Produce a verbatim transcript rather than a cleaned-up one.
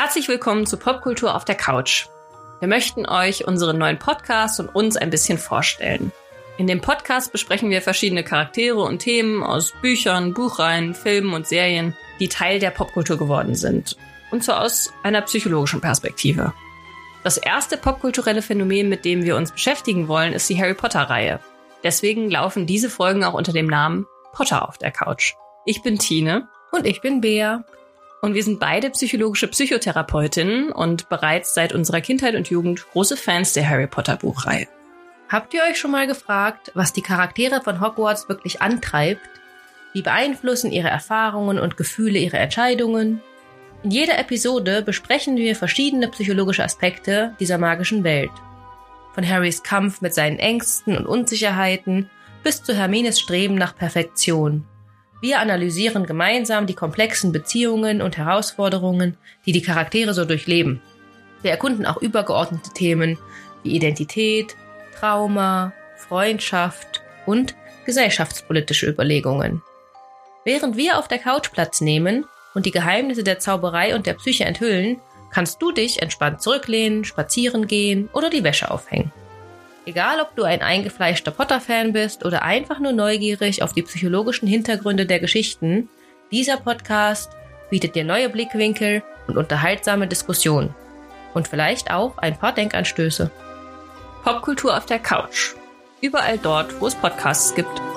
Herzlich willkommen zu Popkultur auf der Couch. Wir möchten euch unseren neuen Podcast und uns ein bisschen vorstellen. In dem Podcast besprechen wir verschiedene Charaktere und Themen aus Büchern, Buchreihen, Filmen und Serien, die Teil der Popkultur geworden sind. Und zwar aus einer psychologischen Perspektive. Das erste popkulturelle Phänomen, mit dem wir uns beschäftigen wollen, ist die Harry Potter-Reihe. Deswegen laufen diese Folgen auch unter dem Namen Potter auf der Couch. Ich bin Tine. Und ich bin Bea. Und wir sind beide psychologische Psychotherapeutinnen und bereits seit unserer Kindheit und Jugend große Fans der Harry Potter Buchreihe. Habt ihr euch schon mal gefragt, was die Charaktere von Hogwarts wirklich antreibt? Wie beeinflussen ihre Erfahrungen und Gefühle ihre Entscheidungen? In jeder Episode besprechen wir verschiedene psychologische Aspekte dieser magischen Welt. Von Harrys Kampf mit seinen Ängsten und Unsicherheiten bis zu Hermines Streben nach Perfektion. Wir analysieren gemeinsam die komplexen Beziehungen und Herausforderungen, die die Charaktere so durchleben. Wir erkunden auch übergeordnete Themen wie Identität, Trauma, Freundschaft und gesellschaftspolitische Überlegungen. Während wir auf der Couch Platz nehmen und die Geheimnisse der Zauberei und der Psyche enthüllen, kannst du dich entspannt zurücklehnen, spazieren gehen oder die Wäsche aufhängen. Egal, ob du ein eingefleischter Potter-Fan bist oder einfach nur neugierig auf die psychologischen Hintergründe der Geschichten, dieser Podcast bietet dir neue Blickwinkel und unterhaltsame Diskussionen. Und vielleicht auch ein paar Denkanstöße. Popkultur auf der Couch. Überall dort, wo es Podcasts gibt.